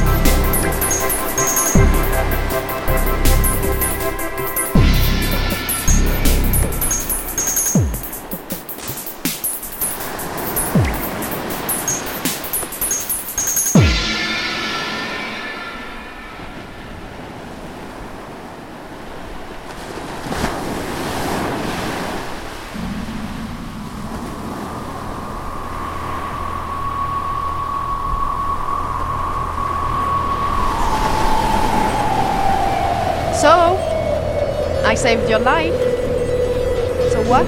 So, I saved your life. So what?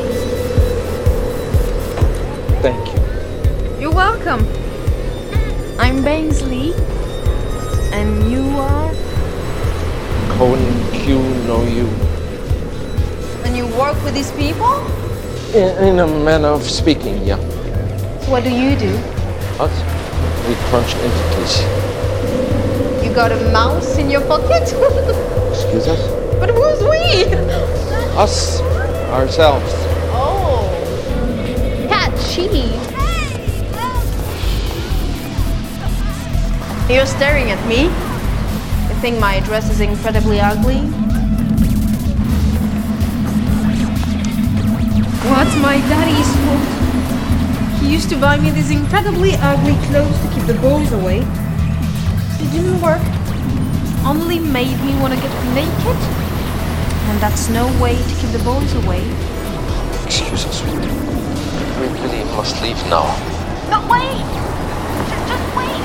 Thank you. You're welcome. I'm Bainsley. And you are? Cohen Q know you. And you work with these people? In a manner of speaking, yeah. So what do? Us? We crunch entities. You got a mouse in your pocket? Excuse us? But who's we? Us. Ourselves. Oh. Catchy. You're staring at me. You think my dress is incredibly ugly? What's my daddy's fault? He used to buy me these incredibly ugly clothes to keep the boys away. It didn't work. Only made me want to get naked. And that's no way to keep the boys away. Excuse us. We really must leave now. No, wait! Just wait!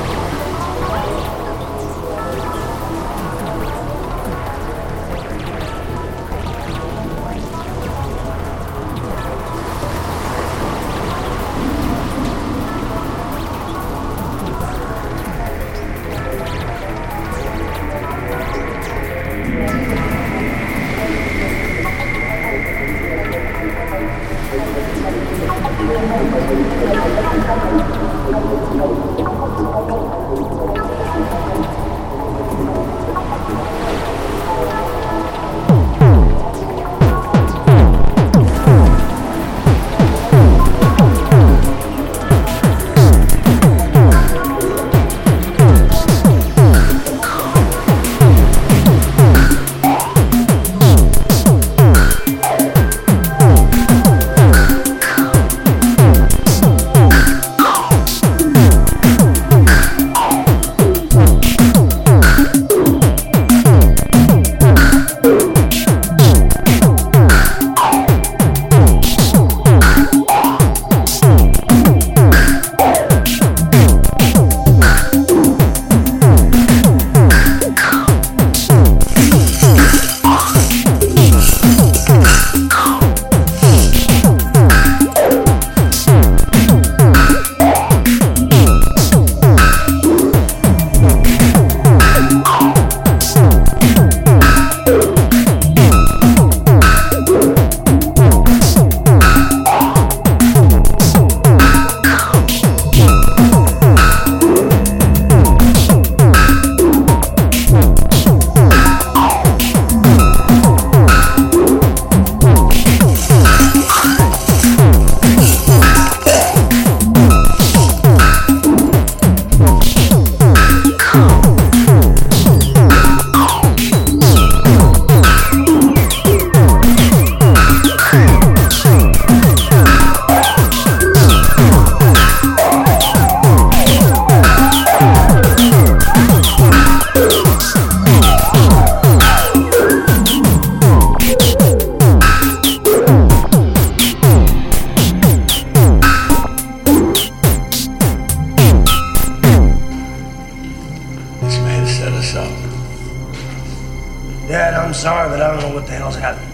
Dad, I'm sorry, but I don't know what the hell's happening.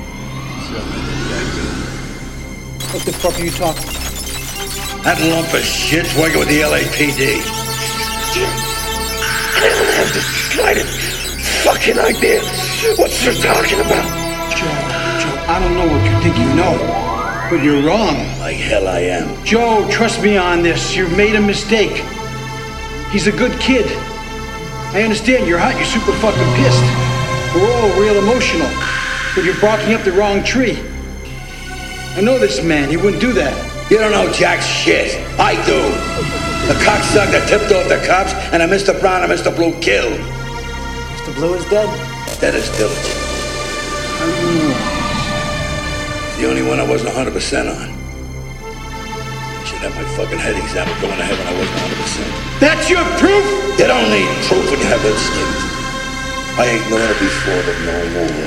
What the fuck are you talking about? That lump of shit's working with the LAPD. I don't have the slightest fucking idea what they're talking about. Joe, I don't know what you think you know, but you're wrong. Like hell I am. Joe, trust me on this. You've made a mistake. He's a good kid. I understand you're hot, you're super fucking pissed. We're all real emotional, but you're barking up the wrong tree. I know this man, he wouldn't do that. You don't know jack shit. I do. The cocksucker tipped off the cops, and a Mr. Brown and Mr. Blue killed. Mr. Blue is dead? Dead as diligent. It's the only one I wasn't 100% on. I should have my fucking head examined going to heaven. I wasn't 100%. That's your proof? You don't need proof when you have instinct. I ain't known it before, but no more.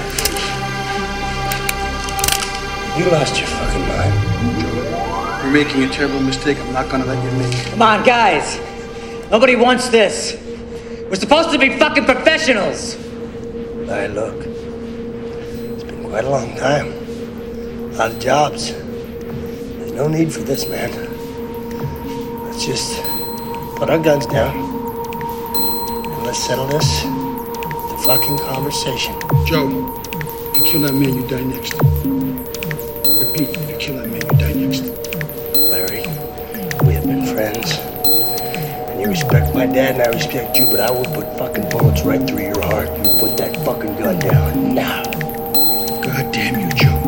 You lost your fucking mind. You're making a terrible mistake. I'm not gonna let you make it. Come on, guys. Nobody wants this. We're supposed to be fucking professionals. Hey, look. It's been quite a long time. A lot of jobs. There's no need for this, man. Let's just put our guns down and let's settle this with a fucking conversation. Joe, if you kill that man, you die next. Repeat, if you kill that man, you die next. Larry, we have been friends. And you respect my dad and I respect you, but I will put fucking bullets right through your heart. You put that fucking gun down now. God damn you, Joe.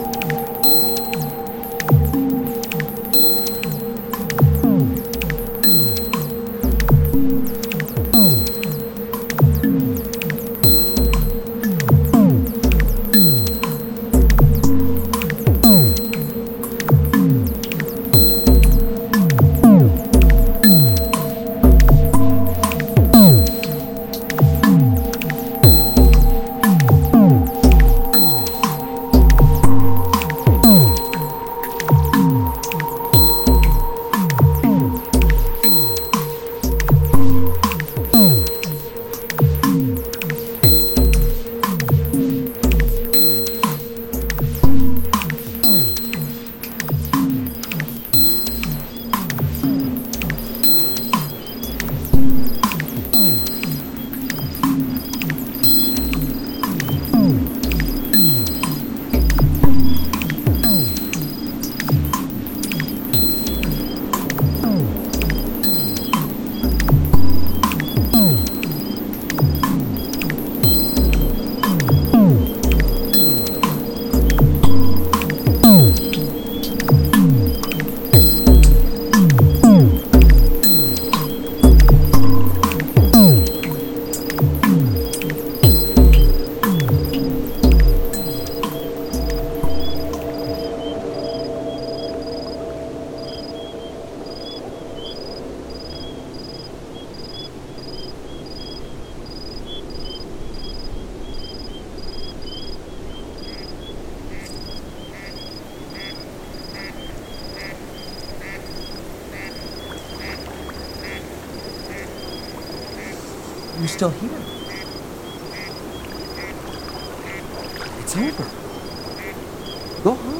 You're still here. It's over. Go home.